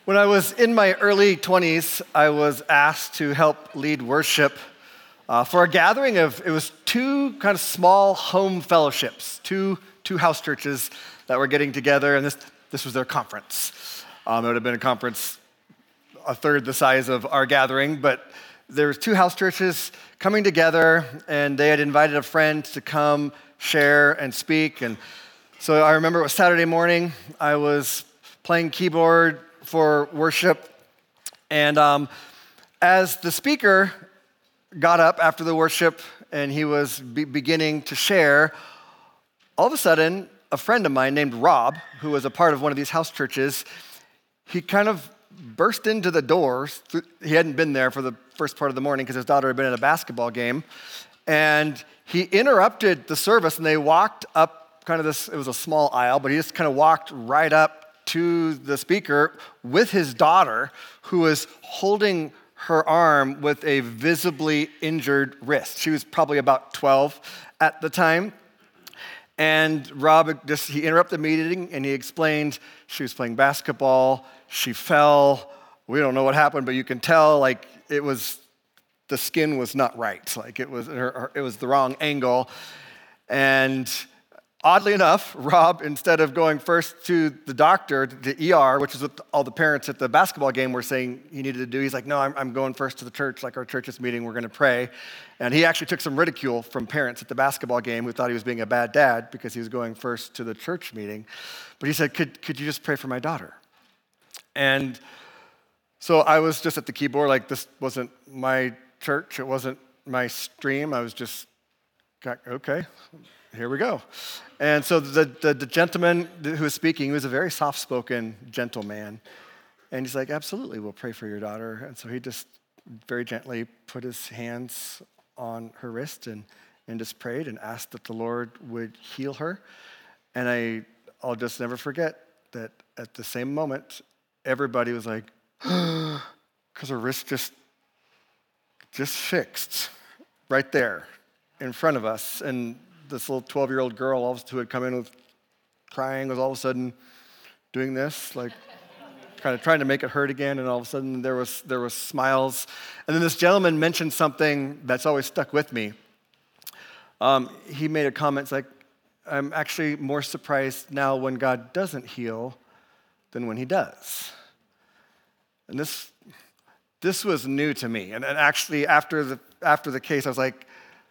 When I was in my early 20s, I was asked to help lead worship for a gathering of, it was two kind of small home fellowships, two house churches that were getting together, and this was their conference. It would have been a conference a third the size of our gathering, but there was two house churches coming together, and they had invited a friend to come share and speak. And so I remember it was Saturday morning. I was playing keyboard for worship, and as the speaker got up after the worship and he was beginning to share, all of a sudden, a friend of mine named Rob, who was a part of one of these house churches, he kind of burst into the doors. He hadn't been there for the first part of the morning because his daughter had been at a basketball game, and he interrupted the service, and they walked up kind of this, it was a small aisle, but he just kind of walked right up to the speaker with his daughter, who was holding her arm with a visibly injured wrist. She was probably about 12 at the time. And Rob he interrupted the meeting and he explained she was playing basketball, she fell, we don't know what happened, but you can tell like the skin was not right, like it was the wrong angle. And oddly enough, Rob, instead of going first to the doctor, the ER, which is what all the parents at the basketball game were saying he needed to do, he's like, no, I'm going first to the church, like our church is meeting, we're gonna pray. And he actually took some ridicule from parents at the basketball game who thought he was being a bad dad because he was going first to the church meeting. But he said, could you just pray for my daughter? And so I was just at the keyboard, like this wasn't my church, it wasn't my stream, I was just, okay, here we go. And so the gentleman who was speaking, he was a very soft-spoken gentleman. And he's like, absolutely, we'll pray for your daughter. And so he just very gently put his hands on her wrist and just prayed and asked that the Lord would heal her. And I'll just never forget that at the same moment, everybody was like, because her wrist just fixed right there in front of us. And this little 12-year-old girl who had come in with crying was all of a sudden doing this, like kind of trying to make it hurt again, and all of a sudden there was smiles. And then this gentleman mentioned something that's always stuck with me. He made a comment like, I'm actually more surprised now when God doesn't heal than when he does. And this was new to me. And actually after the case, I was like,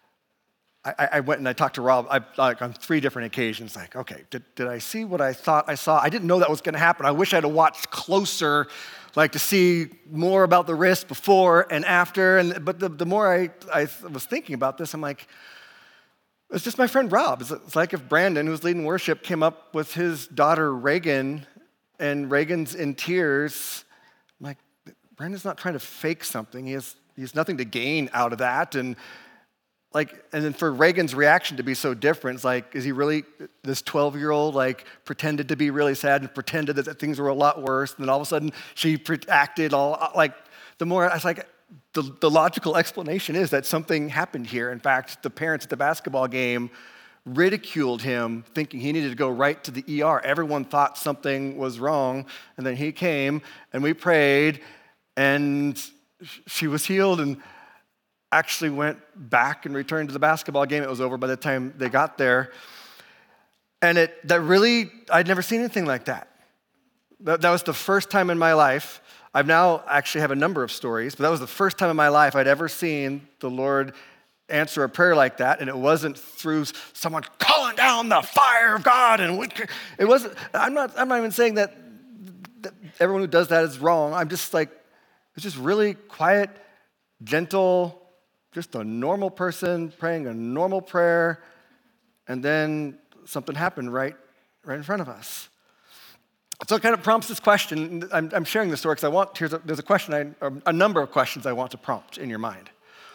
I went and I talked to Rob on 3 different occasions, like, okay, did I see what I thought I saw? I didn't know that was gonna happen. I wish I'd have watched closer, like to see more about the risk before and after. But the more I was thinking about this, I'm like, it's just my friend Rob. It's like if Brandon, who's leading worship, came up with his daughter Reagan, and Reagan's in tears. I'm like, Brandon's not trying to fake something. He has nothing to gain out of that. And then for Reagan's reaction to be so different, it's like, is he really, this 12-year-old, like, pretended to be really sad and pretended that things were a lot worse, and then all of a sudden she acted all, like, the more, I was like, the logical explanation is that something happened here. In fact, the parents at the basketball game ridiculed him, thinking he needed to go right to the ER. Everyone thought something was wrong, and then he came, and we prayed, and she was healed, and actually went back and returned to the basketball game. It was over by the time they got there. And I'd never seen anything like that. That was the first time in my life. I've now actually have a number of stories, but that was the first time in my life I'd ever seen the Lord answer a prayer like that, and it wasn't through someone calling down the fire of God. And it wasn't. I'm not even saying that everyone who does that is wrong. I'm just like, it's just really quiet, gentle, just a normal person praying a normal prayer, and then something happened right in front of us. So it kind of prompts this question. I'm sharing this story because there's a question, a number of questions I want to prompt in your mind.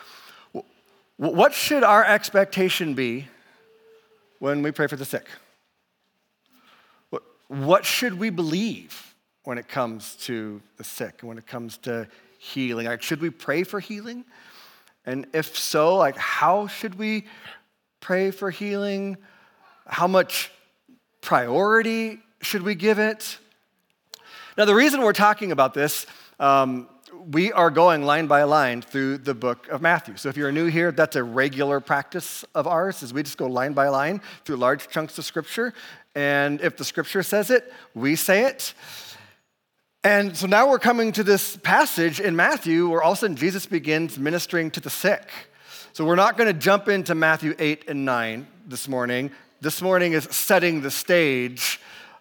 What should our expectation be when we pray for the sick? What should we believe when it comes to the sick, when it comes to healing? Like, should we pray for healing? And if so, like, how should we pray for healing? How much priority should we give it? Now, the reason we're talking about this, we are going line by line through the book of Matthew. So if you're new here, that's a regular practice of ours, is we just go line by line through large chunks of Scripture. And if the Scripture says it, we say it. And so now we're coming to this passage in Matthew where all of a sudden Jesus begins ministering to the sick. So we're not going to jump into Matthew 8 and 9 this morning. This morning is setting the stage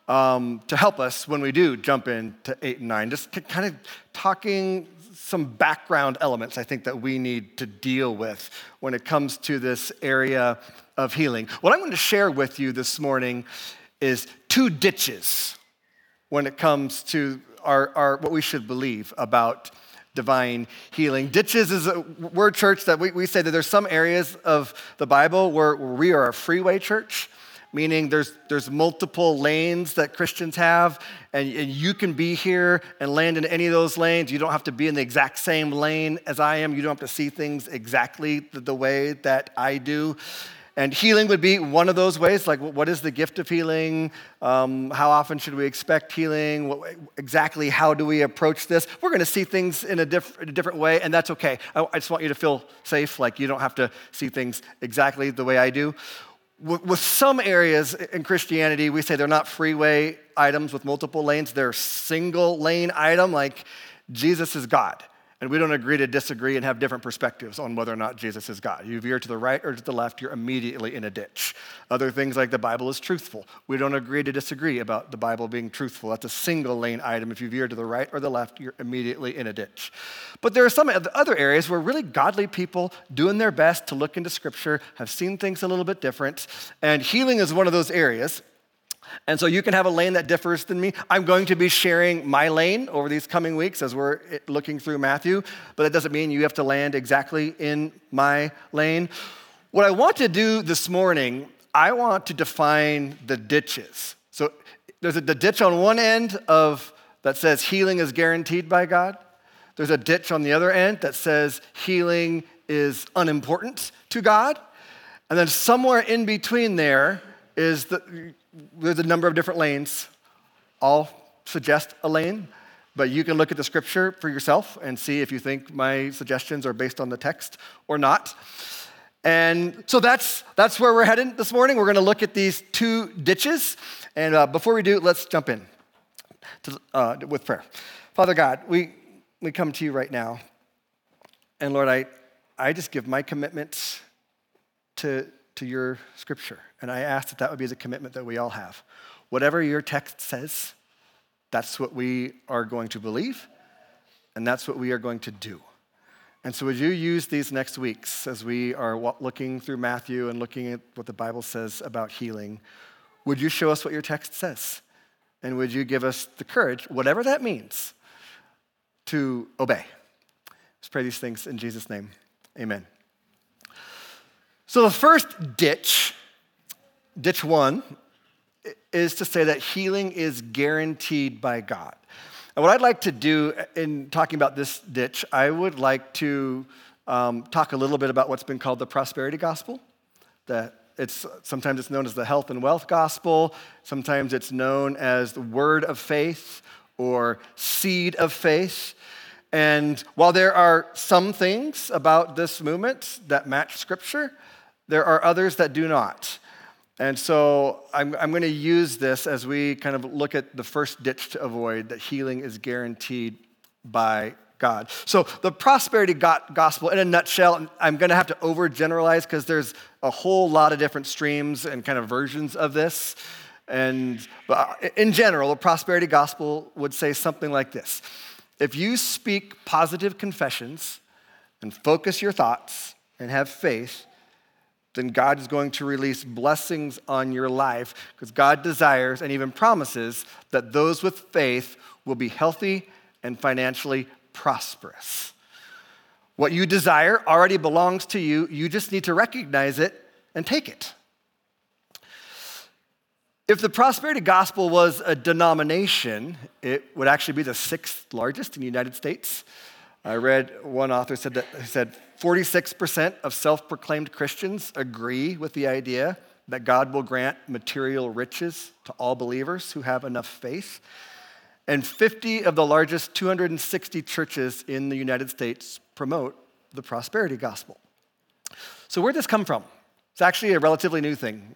to help us when we do jump into 8 and 9. Just kind of talking some background elements I think that we need to deal with when it comes to this area of healing. What I'm going to share with you this morning is 2 ditches when it comes to our what we should believe about divine healing. Ditches is a word, church, that we say that there's some areas of the Bible where we are a freeway church, meaning there's multiple lanes that Christians have, and you can be here and land in any of those lanes. You don't have to be in the exact same lane as I am. You don't have to see things exactly the way that I do. And healing would be one of those ways, like what is the gift of healing? How often should we expect healing? Exactly how do we approach this? We're going to see things in a different way, and that's okay. I just want you to feel safe, like you don't have to see things exactly the way I do. With some areas in Christianity, we say they're not freeway items with multiple lanes. They're single lane item, like Jesus is God. And we don't agree to disagree and have different perspectives on whether or not Jesus is God. You veer to the right or to the left, you're immediately in a ditch. Other things like the Bible is truthful. We don't agree to disagree about the Bible being truthful. That's a single lane item. If you veer to the right or the left, you're immediately in a ditch. But there are some other areas where really godly people doing their best to look into Scripture have seen things a little bit different. And healing is one of those areas. And so you can have a lane that differs than me. I'm going to be sharing my lane over these coming weeks as we're looking through Matthew, but that doesn't mean you have to land exactly in my lane. What I want to do this morning, I want to define the ditches. So there's the ditch on one end that says healing is guaranteed by God. There's a ditch on the other end that says healing is unimportant to God. And then somewhere in between there's a number of different lanes. All suggest a lane, but you can look at the Scripture for yourself and see if you think my suggestions are based on the text or not. And so that's where we're headed this morning. We're going to look at these 2 ditches. And before we do, let's jump in with prayer. Father God, we come to you right now. And Lord, I just give my commitment to your Scripture. And I ask that would be the commitment that we all have. Whatever your text says, that's what we are going to believe, and that's what we are going to do. And so would you use these next weeks as we are looking through Matthew and looking at what the Bible says about healing, would you show us what your text says? And would you give us the courage, whatever that means, to obey? Let's pray these things in Jesus' name. Amen. So the first ditch 1, is to say that healing is guaranteed by God. And what I'd like to do in talking about this ditch, I would like to talk a little bit about what's been called the prosperity gospel. Sometimes it's known as the health and wealth gospel. Sometimes it's known as the word of faith or seed of faith. And while there are some things about this movement that match Scripture, there are others that do not. And so I'm going to use this as we kind of look at the first ditch to avoid, that healing is guaranteed by God. So the prosperity gospel, in a nutshell, I'm going to have to overgeneralize because there's a whole lot of different streams and kind of versions of this. But in general, the prosperity gospel would say something like this. If you speak positive confessions and focus your thoughts and have faith, then God is going to release blessings on your life because God desires and even promises that those with faith will be healthy and financially prosperous. What you desire already belongs to you. You just need to recognize it and take it. If the prosperity gospel was a denomination, it would actually be the 6th largest in the United States. I read one author said 46% of self-proclaimed Christians agree with the idea that God will grant material riches to all believers who have enough faith. and 50 of the largest 260 churches in the United States promote the prosperity gospel. So where'd this come from? It's actually a relatively new thing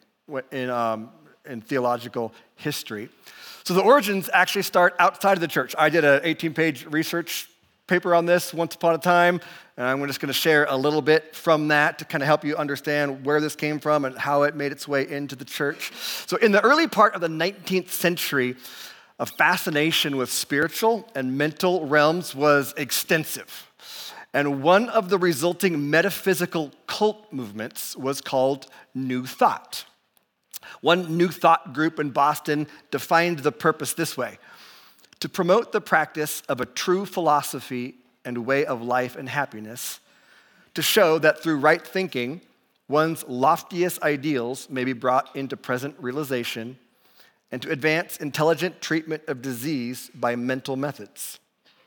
in theological history. So the origins actually start outside of the church. I did an 18-page research paper on this once upon a time, and I'm just going to share a little bit from that to kind of help you understand where this came from and how it made its way into the church. So in the early part of the 19th century, a fascination with spiritual and mental realms was extensive. And one of the resulting metaphysical cult movements was called New Thought. One New Thought group in Boston defined the purpose this way: to promote the practice of a true philosophy and way of life and happiness, to show that through right thinking, one's loftiest ideals may be brought into present realization, and to advance intelligent treatment of disease by mental methods.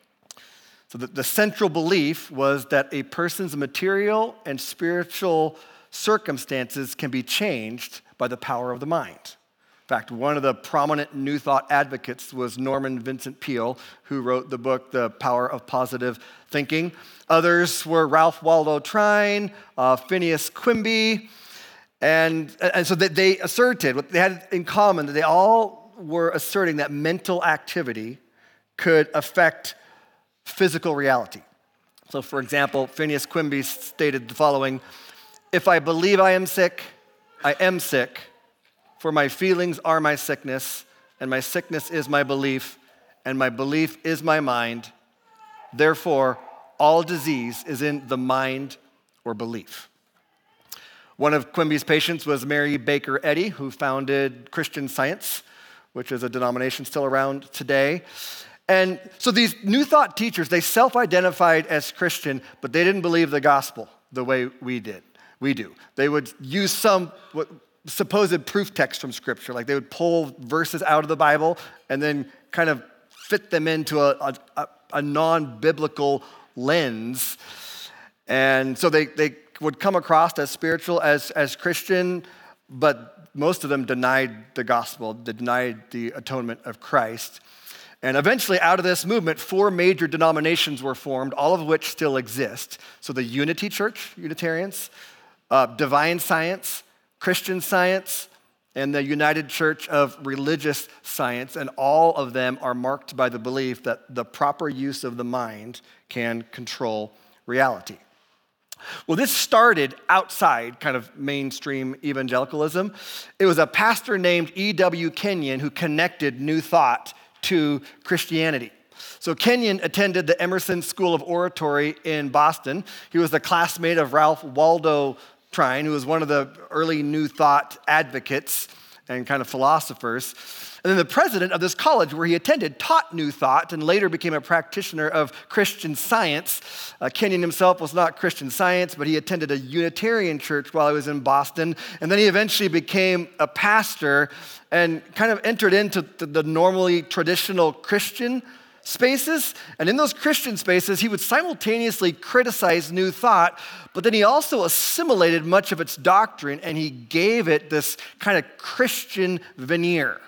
So the central belief was that a person's material and spiritual circumstances can be changed by the power of the mind. In fact, one of the prominent New Thought advocates was Norman Vincent Peale, who wrote the book, The Power of Positive Thinking. Others were Ralph Waldo Trine, Phineas Quimby, and so they asserted, what they had in common, that they all were asserting that mental activity could affect physical reality. So for example, Phineas Quimby stated the following: "If I believe I am sick, I am sick. For my feelings are my sickness, and my sickness is my belief, and my belief is my mind. Therefore, all disease is in the mind or belief." One of Quimby's patients was Mary Baker Eddy, who founded Christian Science, which is a denomination still around today. And so these New Thought teachers, they self-identified as Christian, but they didn't believe the gospel the way we do. They would use some supposed proof text from Scripture, like they would pull verses out of the Bible and then kind of fit them into a non-biblical lens. And so they would come across as spiritual, as Christian, but most of them denied the gospel, denied the atonement of Christ. And eventually, out of this movement, 4 major denominations were formed, all of which still exist. So the Unity Church, Unitarians, Divine Science, Christian Science, and the United Church of Religious Science, and all of them are marked by the belief that the proper use of the mind can control reality. Well, this started outside kind of mainstream evangelicalism. It was a pastor named E.W. Kenyon who connected New Thought to Christianity. So Kenyon attended the Emerson School of Oratory in Boston. He was a classmate of Ralph Waldo Trine, who was one of the early New Thought advocates and kind of philosophers. And then the president of this college where he attended taught New Thought and later became a practitioner of Christian Science. Kenyon himself was not Christian Science, but he attended a Unitarian church while he was in Boston. And then he eventually became a pastor and kind of entered into the normally traditional Christian spaces. And in those Christian spaces, he would simultaneously criticize New Thought, but then he also assimilated much of its doctrine and he gave it this kind of Christian veneer.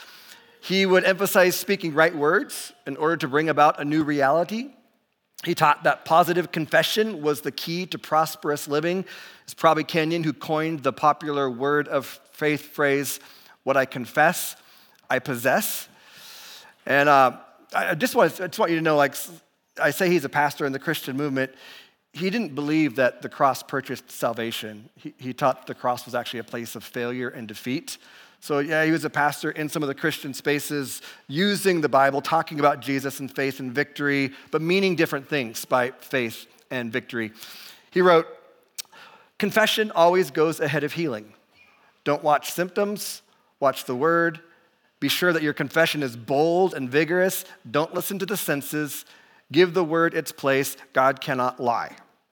He would emphasize speaking right words in order to bring about a new reality. He taught that positive confession was the key to prosperous living. It's probably Kenyon who coined the popular word of faith phrase, "What I confess, I possess." And I just want you to know, like I say he's a pastor in the Christian movement, he didn't believe that the cross purchased salvation. He taught the cross was actually a place of failure and defeat. So yeah, he was a pastor in some of the Christian spaces, using the Bible, talking about Jesus and faith and victory, but meaning different things by faith and victory. He wrote, "Confession always goes ahead of healing. Don't watch symptoms, watch the word. Be sure that your confession is bold and vigorous. Don't listen to the senses. Give the word its place. God cannot lie."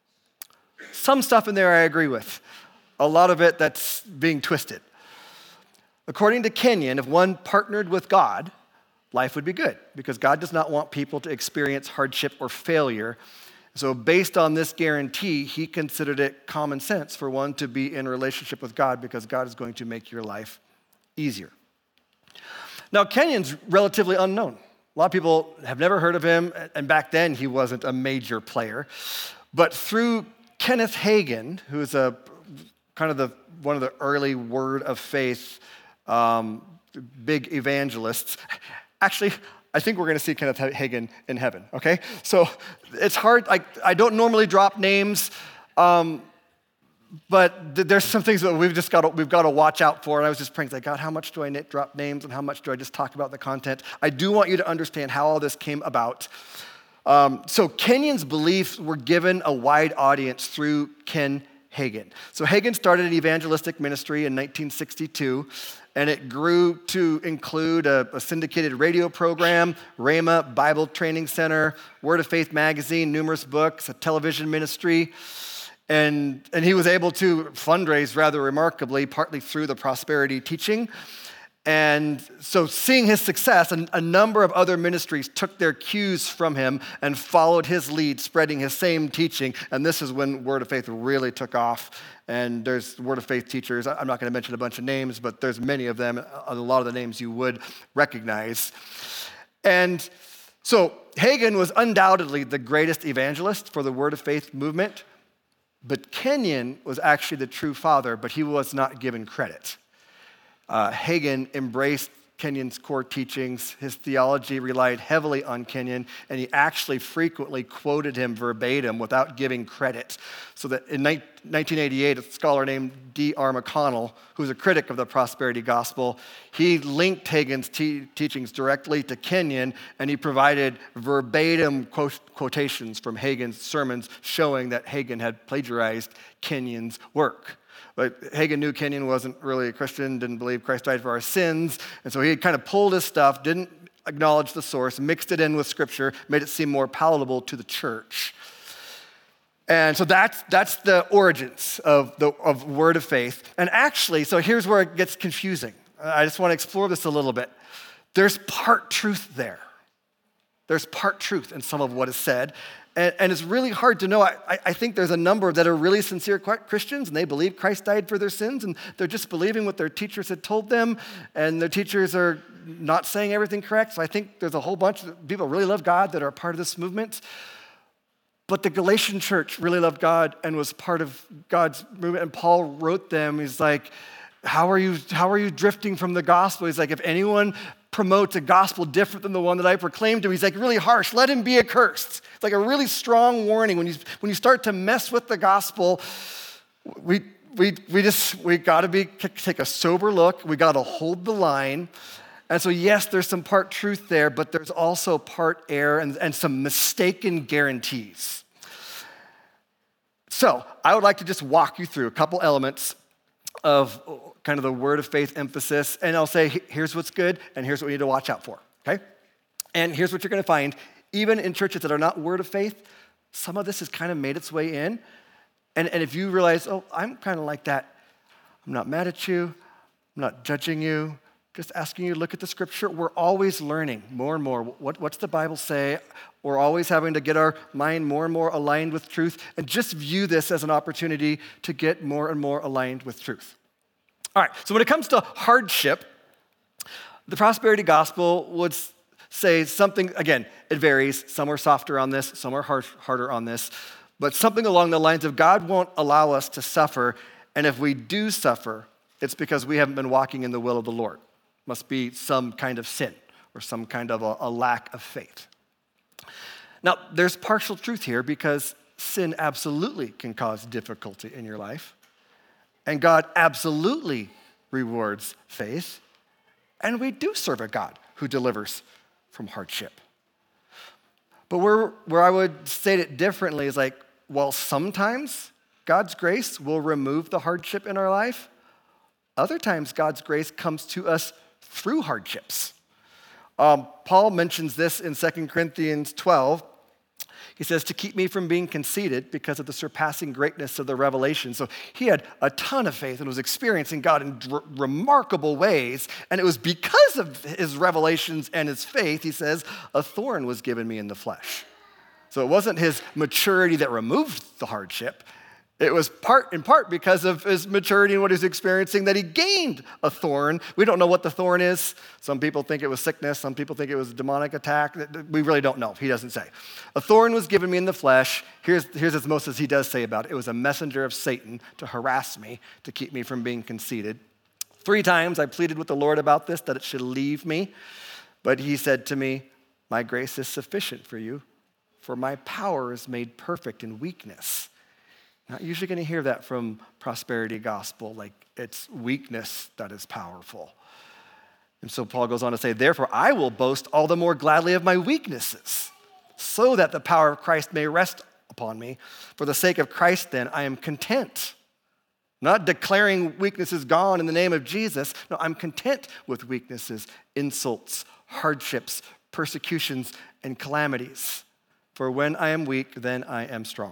Some stuff in there I agree with. A lot of it that's being twisted. According to Kenyon, if one partnered with God, life would be good because God does not want people to experience hardship or failure. So based on this guarantee, he considered it common sense for one to be in a relationship with God because God is going to make your life easier. Now, Kenyon's relatively unknown. A lot of people have never heard of him, and back then he wasn't a major player. But through Kenneth Hagin, who is one of the early Word of Faith big evangelists. Actually, I think we're going to see Kenneth Hagin in heaven, okay? So it's hard. I don't normally drop names, but there's some things that we've got to watch out for. And I was just praying, like, God, how much do I drop names and how much do I just talk about the content? I do want you to understand how all this came about. So Kenyon's beliefs were given a wide audience through Ken Hagin. So Hagin started an evangelistic ministry in 1962, and it grew to include a syndicated radio program, Rhema Bible Training Center, Word of Faith magazine, numerous books, a television ministry. And he was able to fundraise rather remarkably, partly through the prosperity teaching. And so seeing his success, a number of other ministries took their cues from him and followed his lead, spreading his same teaching. And this is when Word of Faith really took off. And there's Word of Faith teachers. I'm not going to mention a bunch of names, but there's many of them, a lot of the names you would recognize. And so Hagin was undoubtedly the greatest evangelist for the Word of Faith movement. But Kenyon was actually the true father, but he was not given credit. Hagin embraced Kenyon's core teachings. His theology relied heavily on Kenyon, and he actually frequently quoted him verbatim without giving credit. So that in 1988, a scholar named D.R. McConnell, who's a critic of the prosperity gospel, he linked Hagin's teachings directly to Kenyon, and he provided verbatim quotations from Hagin's sermons showing that Hagin had plagiarized Kenyon's work. But Hagin knew Kenyon wasn't really a Christian, didn't believe Christ died for our sins, and so he kind of pulled his stuff, didn't acknowledge the source, mixed it in with Scripture, made it seem more palatable to the church. And so that's the origins of Word of Faith. And actually, so here's where it gets confusing. I just want to explore this a little bit. There's part truth there. There's part truth in some of what is said. And it's really hard to know. I think there's a number that are really sincere Christians, and they believe Christ died for their sins, and they're just believing what their teachers had told them, and their teachers are not saying everything correct. So I think there's a whole bunch of people who really love God that are part of this movement. But the Galatian church really loved God and was part of God's movement, and Paul wrote them. He's like, how are you drifting from the gospel? He's like, if anyone promotes a gospel different than the one that I proclaimed to him, he's like really harsh. Let him be accursed. It's like a really strong warning. When you start to mess with the gospel, we got to take a sober look. We got to hold the line. And so yes, there's some part truth there, but there's also part error and some mistaken guarantees. So I would like to just walk you through a couple elements of kind of the Word of Faith emphasis, and I'll say, here's what's good, and here's what we need to watch out for, okay? And here's what you're going to find. Even in churches that are not Word of Faith, some of this has kind of made its way in. And if you realize, oh, I'm kind of like that, I'm not mad at you, I'm not judging you, just asking you to look at the Scripture. We're always learning more and more. What's the Bible say? We're always having to get our mind more and more aligned with truth, and just view this as an opportunity to get more and more aligned with truth. All right, so when it comes to hardship, the prosperity gospel would say something, again, it varies. Some are softer on this, some are harder on this, but something along the lines of God won't allow us to suffer, and if we do suffer, it's because we haven't been walking in the will of the Lord. Must be some kind of sin or some kind of a lack of faith. Now, there's partial truth here because sin absolutely can cause difficulty in your life. And God absolutely rewards faith. And we do serve a God who delivers from hardship. But where I would state it differently is like, while sometimes God's grace will remove the hardship in our life, other times God's grace comes to us through hardships. Paul mentions this in 2 Corinthians 12. He says, to keep me from being conceited because of the surpassing greatness of the revelation. So he had a ton of faith and was experiencing God in remarkable ways. And it was because of his revelations and his faith, he says, a thorn was given me in the flesh. So it wasn't his maturity that removed the hardship. It was in part because of his maturity and what he was experiencing that he gained a thorn. We don't know what the thorn is. Some people think it was sickness. Some people think it was a demonic attack. We really don't know. He doesn't say. A thorn was given me in the flesh. Here's as most as he does say about it. It was a messenger of Satan to harass me, to keep me from being conceited. 3 times I pleaded with the Lord about this, that it should leave me. But he said to me, my grace is sufficient for you, for my power is made perfect in weakness. Not usually going to hear that from prosperity gospel, like it's weakness that is powerful. And so Paul goes on to say, therefore I will boast all the more gladly of my weaknesses, so that the power of Christ may rest upon me. For the sake of Christ then, I am content. Not declaring weaknesses gone in the name of Jesus. No, I'm content with weaknesses, insults, hardships, persecutions, and calamities. For when I am weak, then I am strong.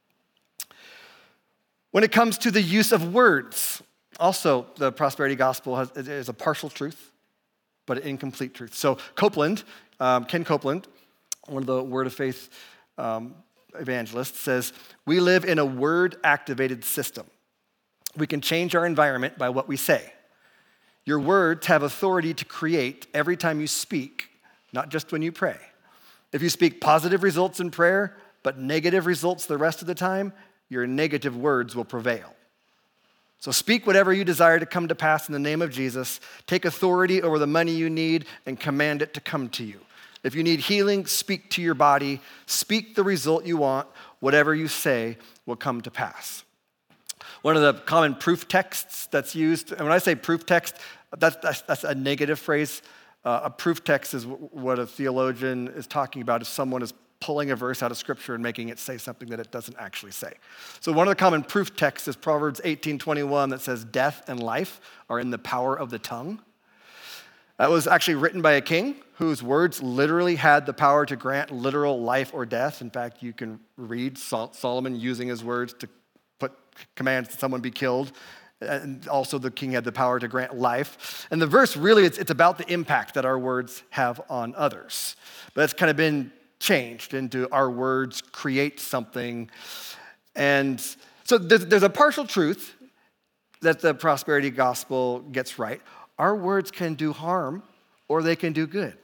When it comes to the use of words, also the prosperity gospel is a partial truth, but an incomplete truth. So Ken Copeland, one of the Word of Faith evangelists, says, we live in a word-activated system. We can change our environment by what we say. Your words have authority to create every time you speak, not just when you pray. If you speak positive results in prayer, but negative results the rest of the time, your negative words will prevail. So speak whatever you desire to come to pass in the name of Jesus. Take authority over the money you need and command it to come to you. If you need healing, speak to your body. Speak the result you want. Whatever you say will come to pass. One of the common proof texts that's used, and when I say proof text, that's a negative phrase. A proof text is what a theologian is talking about if someone is pulling a verse out of Scripture and making it say something that it doesn't actually say. So one of the common proof texts is Proverbs 18:21 that says, death and life are in the power of the tongue. That was actually written by a king whose words literally had the power to grant literal life or death. In fact, you can read Solomon using his words to put commands that someone be killed. And also the king had the power to grant life. And the verse really, it's about the impact that our words have on others. But it's kind of been changed into our words create something. And so there's a partial truth that the prosperity gospel gets right. Our words can do harm or they can do good.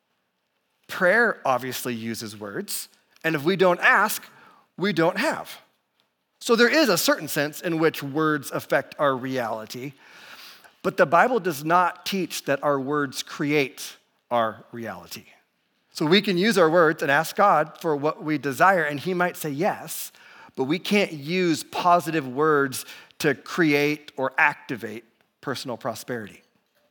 Prayer obviously uses words, and if we don't ask, we don't have. So there is a certain sense in which words affect our reality, but the Bible does not teach that our words create our reality. So we can use our words and ask God for what we desire, and he might say yes, but we can't use positive words to create or activate personal prosperity.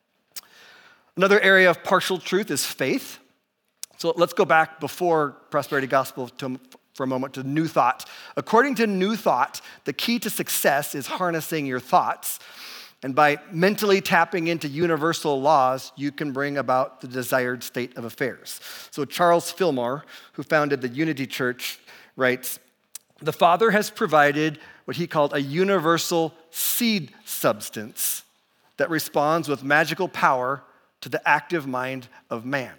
Another area of partial truth is faith. So let's go back before prosperity gospel for a moment to New Thought. According to New Thought, the key to success is harnessing your thoughts. And by mentally tapping into universal laws, you can bring about the desired state of affairs. So Charles Fillmore, who founded the Unity Church, writes, the Father has provided what he called a universal seed substance that responds with magical power to the active mind of man.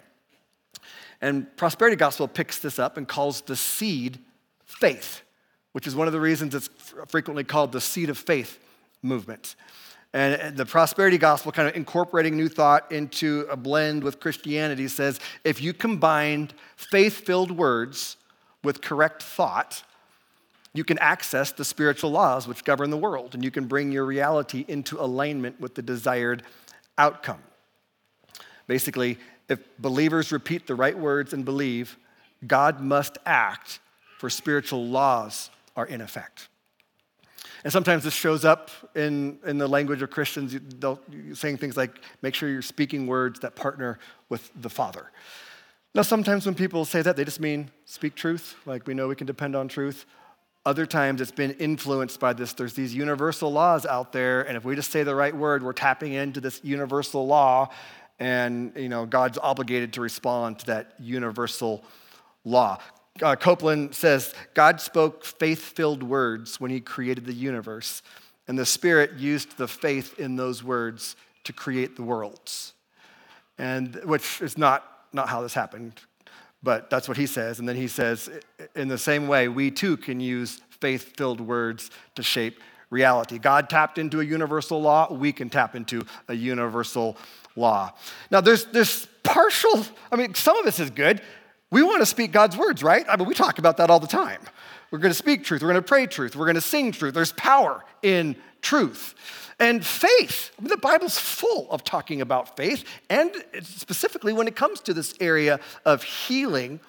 And prosperity gospel picks this up and calls the seed faith, which is one of the reasons it's frequently called the seed of faith movement. And the prosperity gospel, kind of incorporating New Thought into a blend with Christianity, says if you combine faith-filled words with correct thought, you can access the spiritual laws which govern the world, and you can bring your reality into alignment with the desired outcome. Basically, if believers repeat the right words and believe, God must act, for spiritual laws are in effect. And sometimes this shows up in the language of Christians, saying things like, make sure you're speaking words that partner with the Father. Now, sometimes when people say that, they just mean speak truth, like we know we can depend on truth. Other times it's been influenced by this. There's these universal laws out there, and if we just say the right word, we're tapping into this universal law, and God's obligated to respond to that universal law. Copeland says, God spoke faith-filled words when he created the universe, and the Spirit used the faith in those words to create the worlds. And which is not how this happened, but that's what he says. And then he says, in the same way, we too can use faith-filled words to shape reality. God tapped into a universal law. We can tap into a universal law. Now, there's partial, some of this is good. We want to speak God's words, right? We talk about that all the time. We're going to speak truth. We're going to pray truth. We're going to sing truth. There's power in truth. And faith, the Bible's full of talking about faith, and specifically when it comes to this area of healing.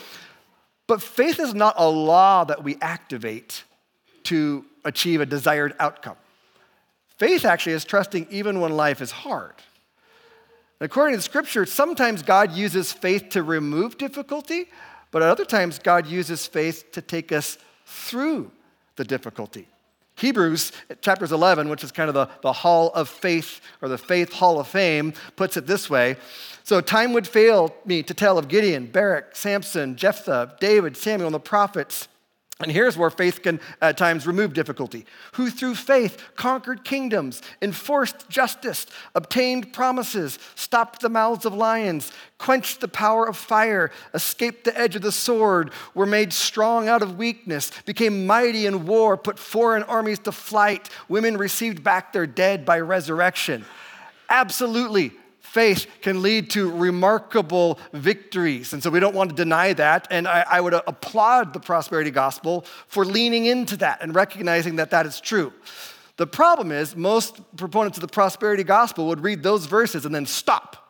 But faith is not a law that we activate to achieve a desired outcome. Faith actually is trusting even when life is hard. And according to the scripture, sometimes God uses faith to remove difficulty, but at other times God uses faith to take us through the difficulty. Hebrews chapters 11, which is kind of the hall of faith, or the faith hall of fame, puts it this way. So time would fail me to tell of Gideon, Barak, Samson, Jephthah, David, Samuel, and the prophets. And here's where faith can at times remove difficulty. Who through faith conquered kingdoms, enforced justice, obtained promises, stopped the mouths of lions, quenched the power of fire, escaped the edge of the sword, were made strong out of weakness, became mighty in war, put foreign armies to flight. Women received back their dead by resurrection. Absolutely. Faith can lead to remarkable victories. And so we don't want to deny that. And I would applaud the prosperity gospel for leaning into that and recognizing that that is true. The problem is most proponents of the prosperity gospel would read those verses and then stop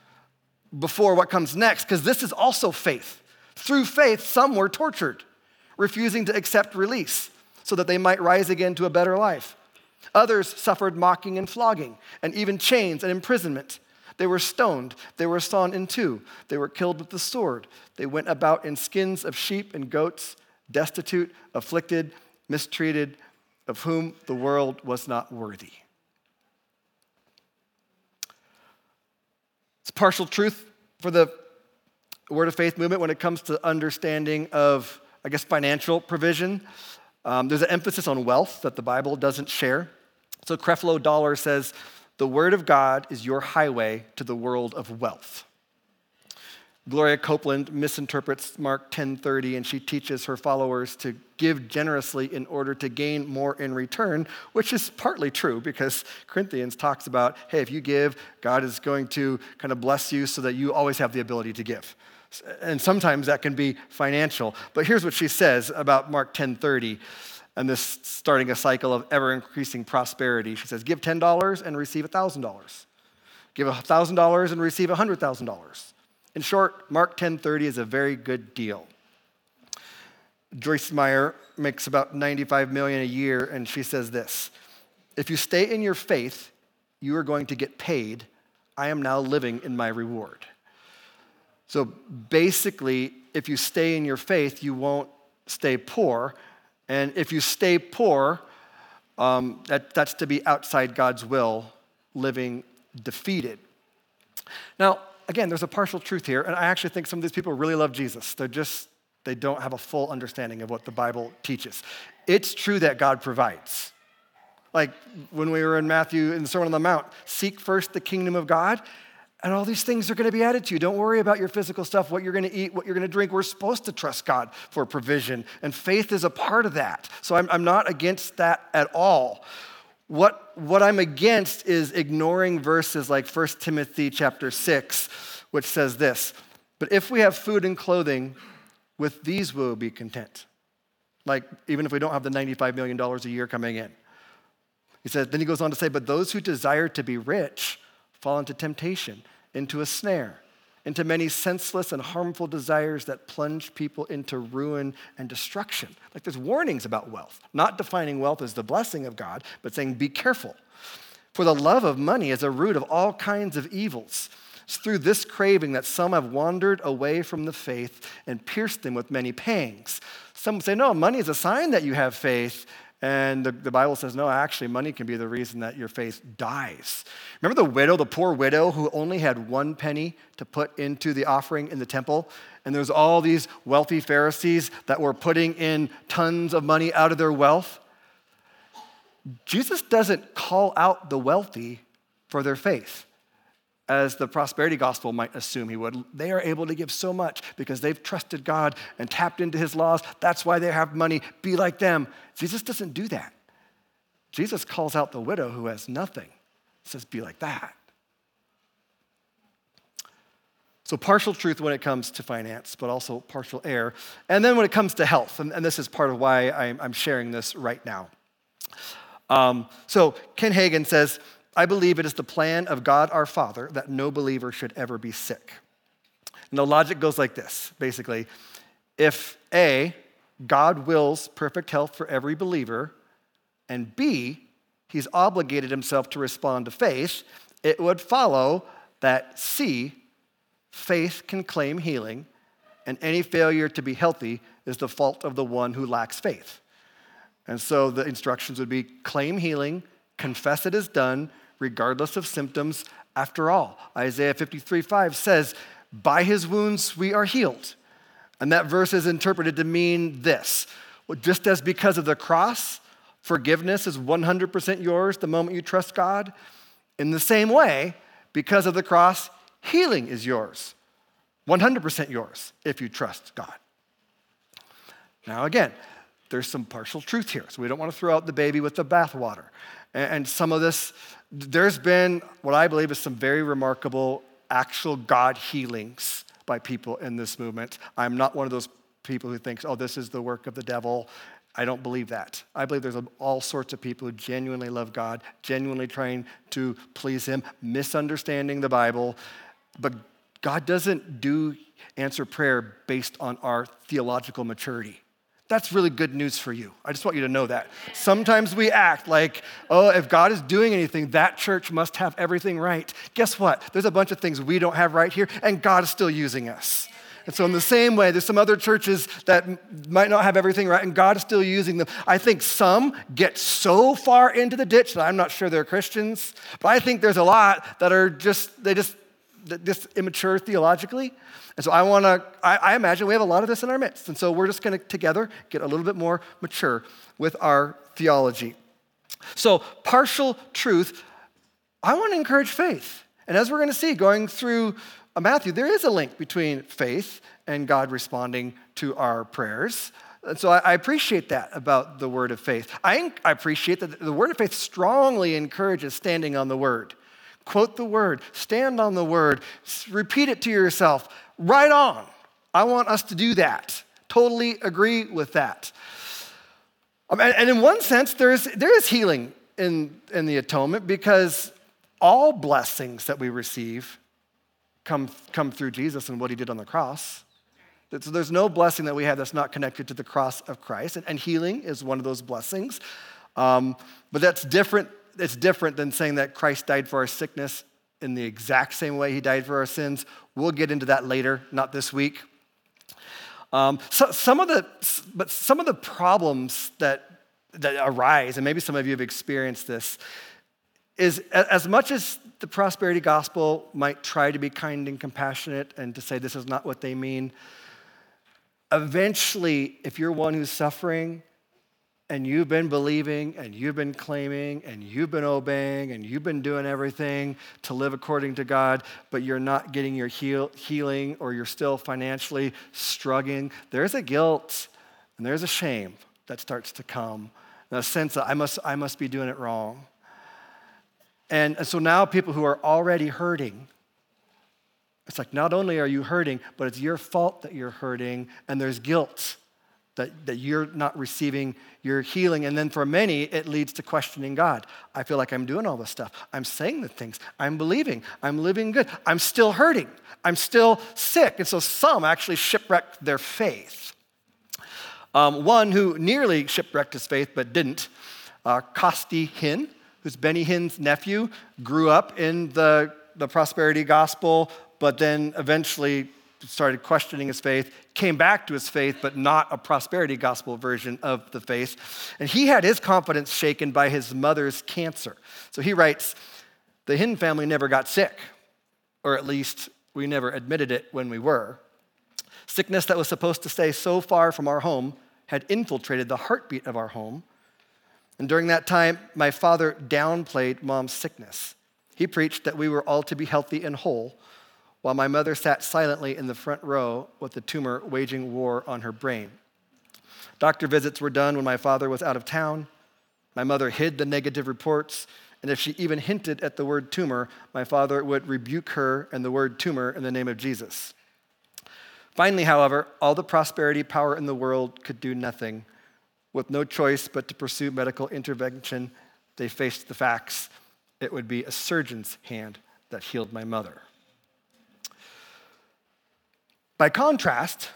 before what comes next, because this is also faith. Through faith, some were tortured, refusing to accept release so that they might rise again to a better life. Others suffered mocking and flogging, and even chains and imprisonment. They were stoned. They were sawn in two. They were killed with the sword. They went about in skins of sheep and goats, destitute, afflicted, mistreated, of whom the world was not worthy. It's partial truth for the Word of Faith movement when it comes to understanding of, financial provision. There's an emphasis on wealth that the Bible doesn't share. So Creflo Dollar says, the Word of God is your highway to the world of wealth. Gloria Copeland misinterprets Mark 10:30, and she teaches her followers to give generously in order to gain more in return, which is partly true because Corinthians talks about, hey, if you give, God is going to kind of bless you so that you always have the ability to give. And sometimes that can be financial. But here's what she says about Mark 10:30. And this starting a cycle of ever-increasing prosperity. She says, give $10 and receive $1,000. Give $1,000 and receive $100,000. In short, Mark 10:30 is a very good deal. Joyce Meyer makes about $95 million a year, and she says this, if you stay in your faith, you are going to get paid. I am now living in my reward. So basically, if you stay in your faith, you won't stay poor. And if you stay poor, that's to be outside God's will, living defeated. Now, again, there's a partial truth here, and I actually think some of these people really love Jesus. They don't have a full understanding of what the Bible teaches. It's true that God provides. Like when we were in Matthew in the Sermon on the Mount, seek first the kingdom of God, and all these things are going to be added to you. Don't worry about your physical stuff, what you're going to eat, what you're going to drink. We're supposed to trust God for provision, and faith is a part of that. So I'm not against that at all. What I'm against is ignoring verses like 1 Timothy chapter 6, which says this, but if we have food and clothing, with these we'll be content. Like even if we don't have the $95 million a year coming in. Then he goes on to say, but those who desire to be rich fall into temptation, into a snare, into many senseless and harmful desires that plunge people into ruin and destruction. Like there's warnings about wealth, not defining wealth as the blessing of God, but saying be careful. For the love of money is a root of all kinds of evils. It's through this craving that some have wandered away from the faith and pierced them with many pangs. Some say, no, money is a sign that you have faith. And the Bible says, no, actually, money can be the reason that your faith dies. Remember the poor widow who only had 1 penny to put into the offering in the temple? And there's all these wealthy Pharisees that were putting in tons of money out of their wealth. Jesus doesn't call out the wealthy for their faith. as the prosperity gospel might assume he would. They are able to give so much because they've trusted God and tapped into his laws. That's why they have money. Be like them. Jesus doesn't do that. Jesus calls out the widow who has nothing. He says, be like that. So partial truth when it comes to finance, but also partial error. And then when it comes to health, and this is part of why I'm sharing this right now. So Ken Hagin says, I believe it is the plan of God our Father that no believer should ever be sick. And the logic goes like this, basically. If A, God wills perfect health for every believer, and B, he's obligated himself to respond to faith, it would follow that C, faith can claim healing, and any failure to be healthy is the fault of the one who lacks faith. And so the instructions would be claim healing, confess it is done, regardless of symptoms. After all, Isaiah 53:5 says, by his wounds we are healed. And that verse is interpreted to mean this. Well, just as because of the cross, forgiveness is 100% yours the moment you trust God, in the same way, because of the cross, healing is yours, 100% yours if you trust God. Now again, there's some partial truth here, so we don't want to throw out the baby with the bathwater. And some of this, there's been what I believe is some very remarkable actual God healings by people in this movement. I'm not one of those people who thinks, oh, this is the work of the devil. I don't believe that. I believe there's all sorts of people who genuinely love God, genuinely trying to please him, misunderstanding the Bible. But God doesn't answer prayer based on our theological maturity. That's really good news for you. I just want you to know that. Sometimes we act like, oh, if God is doing anything, that church must have everything right. Guess what? There's a bunch of things we don't have right here, and God is still using us. And so in the same way, there's some other churches that might not have everything right, and God is still using them. I think some get so far into the ditch that I'm not sure they're Christians, but I think there's a lot that are just immature theologically. And so I imagine we have a lot of this in our midst. And so we're just going to together get a little bit more mature with our theology. So partial truth, I want to encourage faith. And as we're going to see going through Matthew, there is a link between faith and God responding to our prayers. And so I appreciate that about the word of faith. I appreciate that the word of faith strongly encourages standing on the word. Quote the word, stand on the word, repeat it to yourself. Right on. I want us to do that. Totally agree with that. And in one sense, there is healing in the atonement because all blessings that we receive come through Jesus and what he did on the cross. So there's no blessing that we have that's not connected to the cross of Christ. And healing is one of those blessings. But that's different. It's different than saying that Christ died for our sickness in the exact same way he died for our sins. We'll get into that later, not this week. Some of the problems that arise, and maybe some of you have experienced this, is as much as the prosperity gospel might try to be kind and compassionate and to say this is not what they mean, eventually, if you're one who's suffering, and you've been believing, and you've been claiming, and you've been obeying, and you've been doing everything to live according to God, but you're not getting your healing, or you're still financially struggling, there's a guilt and there's a shame that starts to come, and a sense that I must be doing it wrong. And so now people who are already hurting, it's like not only are you hurting, but it's your fault that you're hurting, and there's guilt that you're not receiving your healing. And then for many, it leads to questioning God. I feel like I'm doing all this stuff. I'm saying the things. I'm believing. I'm living good. I'm still hurting. I'm still sick. And so some actually shipwrecked their faith. One who nearly shipwrecked his faith but didn't, Costi Hinn, who's Benny Hinn's nephew, grew up in the prosperity gospel, but then eventually started questioning his faith, came back to his faith, but not a prosperity gospel version of the faith. And he had his confidence shaken by his mother's cancer. So he writes, the Hinn family never got sick, or at least we never admitted it when we were. Sickness that was supposed to stay so far from our home had infiltrated the heartbeat of our home. And during that time, my father downplayed mom's sickness. He preached that we were all to be healthy and whole, while my mother sat silently in the front row with the tumor waging war on her brain. Doctor visits were done when my father was out of town. My mother hid the negative reports, and if she even hinted at the word tumor, my father would rebuke her and the word tumor in the name of Jesus. Finally, however, all the prosperity power in the world could do nothing. With no choice but to pursue medical intervention, they faced the facts. It would be a surgeon's hand that healed my mother. By contrast,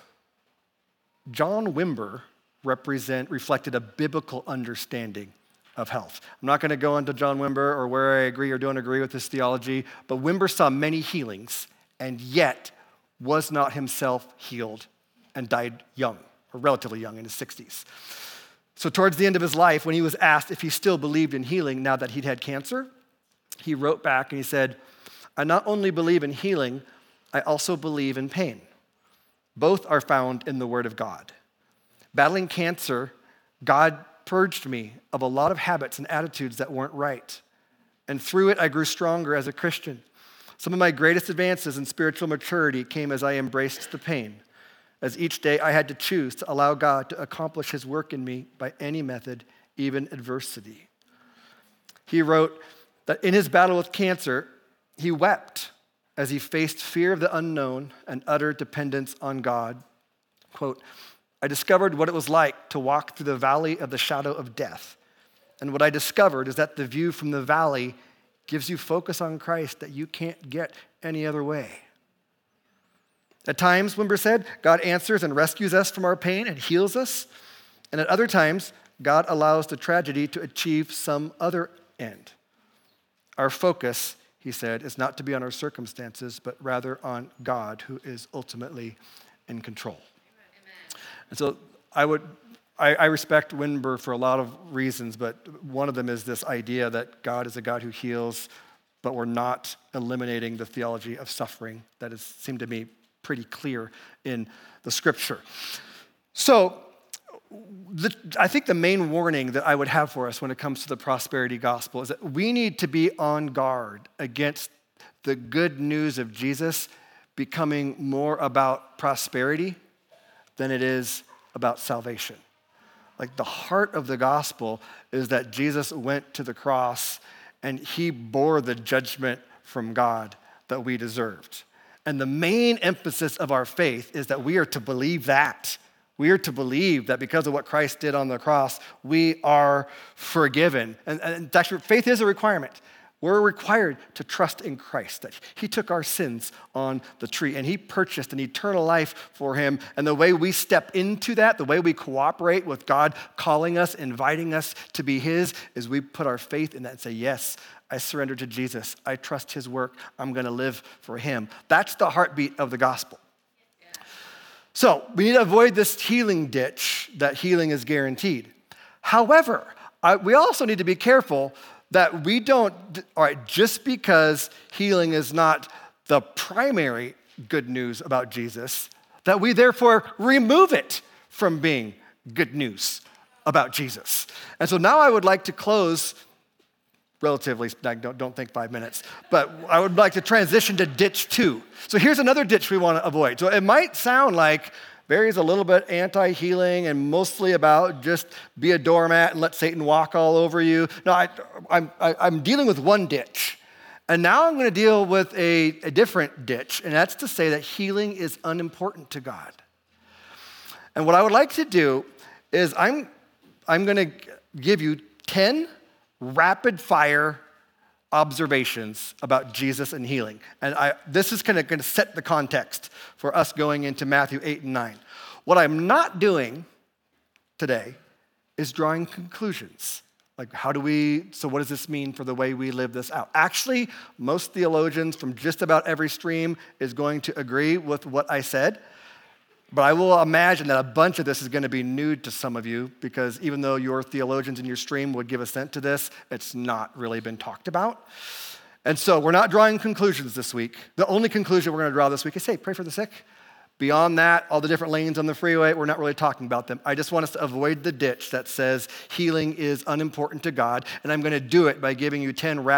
John Wimber reflected a biblical understanding of health. I'm not going to go into John Wimber or where I agree or don't agree with his theology, but Wimber saw many healings and yet was not himself healed and died young, or relatively young, in his 60s. So towards the end of his life, when he was asked if he still believed in healing now that he'd had cancer, he wrote back and he said, "I not only believe in healing, I also believe in pain. Both are found in the Word of God. Battling cancer, God purged me of a lot of habits and attitudes that weren't right. And through it, I grew stronger as a Christian. Some of my greatest advances in spiritual maturity came as I embraced the pain, as each day I had to choose to allow God to accomplish his work in me by any method, even adversity." He wrote that in his battle with cancer, he wept as he faced fear of the unknown and utter dependence on God. Quote, "I discovered what it was like to walk through the valley of the shadow of death. And what I discovered is that the view from the valley gives you focus on Christ that you can't get any other way." At times, Wimber said, God answers and rescues us from our pain and heals us. And at other times, God allows the tragedy to achieve some other end. Our focus, he said, is not to be on our circumstances, but rather on God, who is ultimately in control. Amen. And so I respect Wimber for a lot of reasons, but one of them is this idea that God is a God who heals, but we're not eliminating the theology of suffering that has seemed to me pretty clear in the scripture. So I think the main warning that I would have for us when it comes to the prosperity gospel is that we need to be on guard against the good news of Jesus becoming more about prosperity than it is about salvation. Like, the heart of the gospel is that Jesus went to the cross and he bore the judgment from God that we deserved. And the main emphasis of our faith is that we are to believe that. We are to believe that because of what Christ did on the cross, we are forgiven. And actually, faith is a requirement. We're required to trust in Christ, that he took our sins on the tree and he purchased an eternal life for him. And the way we step into that, the way we cooperate with God calling us, inviting us to be his, is we put our faith in that and say, yes, I surrender to Jesus. I trust his work. I'm going to live for him. That's the heartbeat of the gospel. So we need to avoid this healing ditch that healing is guaranteed. However, we also need to be careful that we don't, all right, just because healing is not the primary good news about Jesus, that we therefore remove it from being good news about Jesus. And so now I would like to close relatively, don't think 5 minutes, but I would like to transition to ditch 2. So here's another ditch we want to avoid. So it might sound like Barry's a little bit anti-healing and mostly about just be a doormat and let Satan walk all over you. No, I'm dealing with one ditch. And now I'm going to deal with a different ditch, and that's to say that healing is unimportant to God. And what I would like to do is I'm going to give you 10 rapid-fire observations about Jesus and healing. And this is going to set the context for us going into Matthew 8 and 9. What I'm not doing today is drawing conclusions. Like, so what does this mean for the way we live this out? Actually, most theologians from just about every stream is going to agree with what I said. But I will imagine that a bunch of this is going to be new to some of you, because even though your theologians in your stream would give assent to this, it's not really been talked about. And so we're not drawing conclusions this week. The only conclusion we're going to draw this week is, hey, pray for the sick. Beyond that, all the different lanes on the freeway, we're not really talking about them. I just want us to avoid the ditch that says healing is unimportant to God, and I'm going to do it by giving you 10 rapid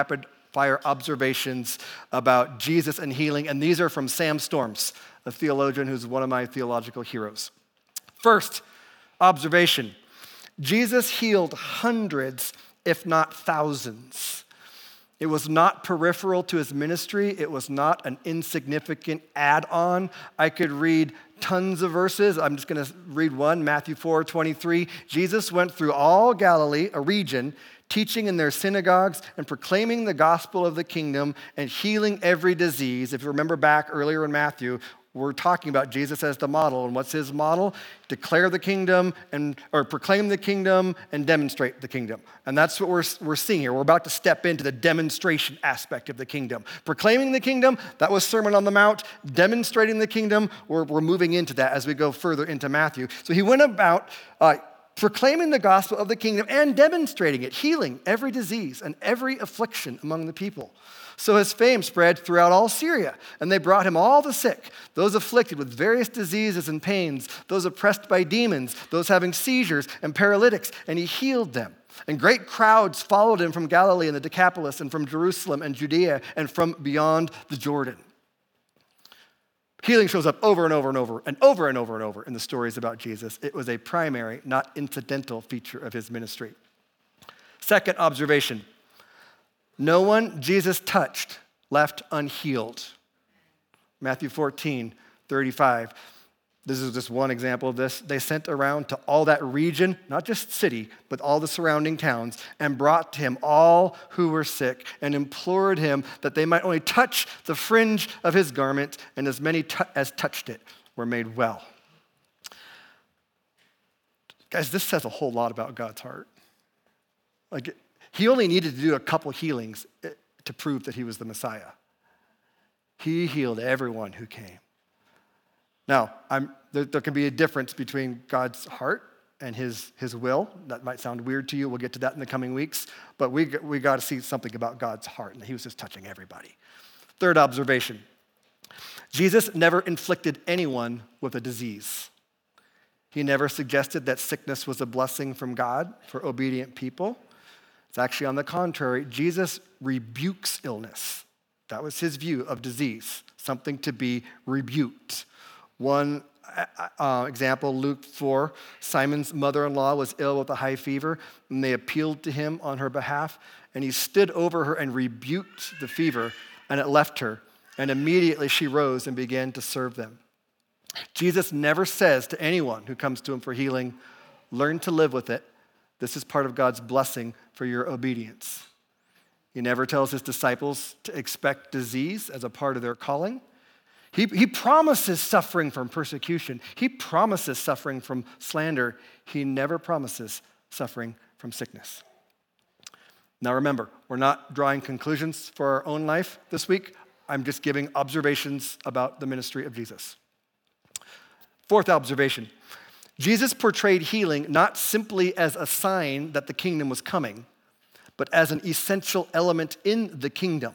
fire observations about Jesus and healing, and these are from Sam Storms, a theologian who's one of my theological heroes. First observation, Jesus healed hundreds, if not thousands. It was not peripheral to his ministry. It was not an insignificant add-on. I could read tons of verses. I'm just going to read one, Matthew 4:23. Jesus went through all Galilee, a region, teaching in their synagogues and proclaiming the gospel of the kingdom and healing every disease. If you remember back earlier in Matthew, we're talking about Jesus as the model. And what's his model? Declare the kingdom or proclaim the kingdom and demonstrate the kingdom. And that's what we're seeing here. We're about to step into the demonstration aspect of the kingdom. Proclaiming the kingdom, that was Sermon on the Mount. Demonstrating the kingdom, we're moving into that as we go further into Matthew. So he went about proclaiming the gospel of the kingdom and demonstrating it, healing every disease and every affliction among the people. So his fame spread throughout all Syria, and they brought him all the sick, those afflicted with various diseases and pains, those oppressed by demons, those having seizures and paralytics, and he healed them. And great crowds followed him from Galilee and the Decapolis and from Jerusalem and Judea and from beyond the Jordan. Healing shows up over and over and over and over and over and over in the stories about Jesus. It was a primary, not incidental feature of his ministry. Second observation, no one Jesus touched left unhealed. Matthew 14:35. This is just one example of this. They sent around to all that region, not just city, but all the surrounding towns, and brought to him all who were sick and implored him that they might only touch the fringe of his garment, and as many as touched it were made well. Guys, this says a whole lot about God's heart. He only needed to do a couple healings to prove that he was the Messiah. He healed everyone who came. Now, there can be a difference between God's heart and his will. That might sound weird to you. We'll get to that in the coming weeks. But we got to see something about God's heart, and he was just touching everybody. Third observation, Jesus never inflicted anyone with a disease. He never suggested that sickness was a blessing from God for obedient people. It's actually on the contrary. Jesus rebukes illness. That was his view of disease, something to be rebuked. One example, Luke 4, Simon's mother-in-law was ill with a high fever, and they appealed to him on her behalf, and he stood over her and rebuked the fever, and it left her, and immediately she rose and began to serve them. Jesus never says to anyone who comes to him for healing, learn to live with it. This is part of God's blessing for your obedience. He never tells his disciples to expect disease as a part of their calling. He promises suffering from persecution. He promises suffering from slander. He never promises suffering from sickness. Now remember, we're not drawing conclusions for our own life this week. I'm just giving observations about the ministry of Jesus. Fourth observation, Jesus portrayed healing not simply as a sign that the kingdom was coming, but as an essential element in the kingdom.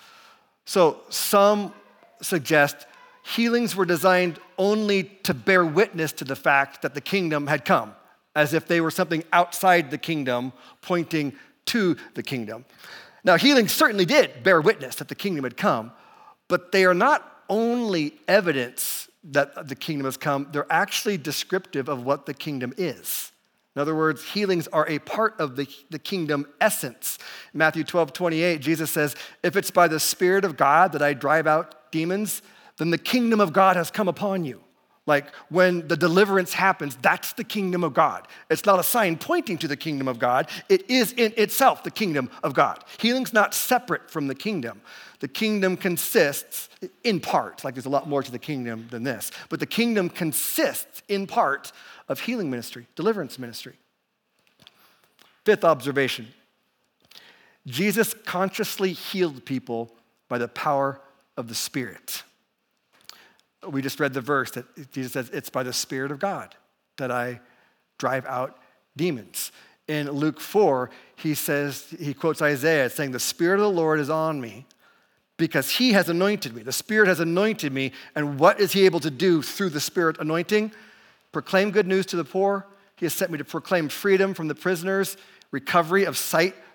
So some suggest healings were designed only to bear witness to the fact that the kingdom had come, as if they were something outside the kingdom pointing to the kingdom. Now, healings certainly did bear witness that the kingdom had come, but they are not only evidence that the kingdom has come, they're actually descriptive of what the kingdom is. In other words, healings are a part of the kingdom essence. In Matthew 12:28, Jesus says, if it's by the Spirit of God that I drive out demons, then the kingdom of God has come upon you. Like when the deliverance happens, that's the kingdom of God. It's not a sign pointing to the kingdom of God. It is in itself the kingdom of God. Healing's not separate from the kingdom. The kingdom consists in part, like there's a lot more to the kingdom than this, but the kingdom consists in part of healing ministry, deliverance ministry. Fifth observation, Jesus consciously healed people by the power of the Spirit. We just read the verse that Jesus says, it's by the Spirit of God that I drive out demons. In Luke 4, he quotes Isaiah saying, the Spirit of the Lord is on me because he has anointed me. The Spirit has anointed me. And what is he able to do through the Spirit anointing? Proclaim good news to the poor. He has sent me to proclaim freedom from the prisoners, recovery of sight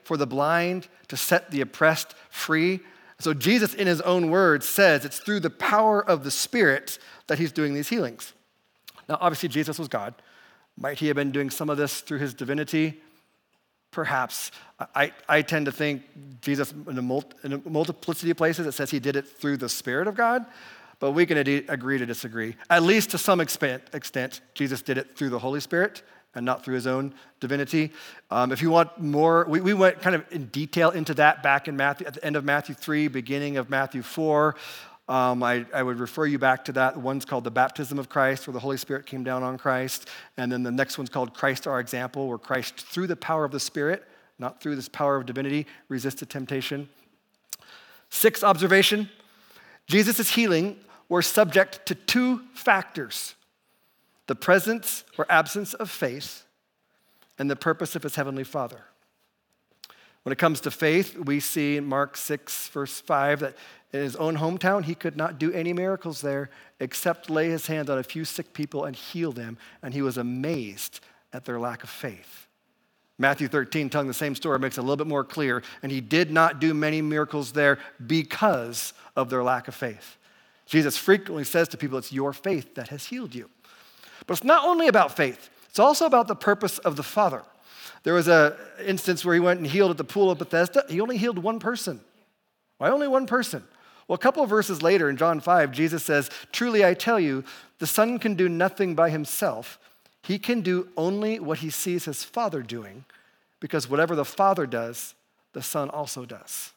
for the blind, to set the oppressed free. So Jesus, in his own words, says it's through the power of the Spirit that he's doing these healings. Now, obviously, Jesus was God. Might he have been doing some of this through his divinity? Perhaps. I tend to think Jesus, in a multiplicity of places, it says he did it through the Spirit of God, but we can agree to disagree. At least to some extent, Jesus did it through the Holy Spirit and not through his own divinity. If you want more, we went kind of in detail into that back in Matthew, at the end of Matthew 3, beginning of Matthew 4. I would refer you back to that. One's called the baptism of Christ, where the Holy Spirit came down on Christ. And then the next one's called Christ our example, where Christ, through the power of the Spirit, not through this power of divinity, resisted temptation. 6th observation, Jesus' healing were subject to 2 factors: the presence or absence of faith and the purpose of his heavenly Father. When it comes to faith, we see in Mark 6, verse 5, that in his own hometown, he could not do any miracles there except lay his hands on a few sick people and heal them, and he was amazed at their lack of faith. Matthew 13, telling the same story, makes it a little bit more clear, and he did not do many miracles there because of their lack of faith. Jesus frequently says to people, it's your faith that has healed you. But it's not only about faith, it's also about the purpose of the Father. There was an instance where he went and healed at the pool of Bethesda. He only healed one person. Why only one person? Well, a couple of verses later in John 5, Jesus says, truly I tell you, the Son can do nothing by himself. He can do only what he sees his Father doing, because whatever the Father does, the Son also does.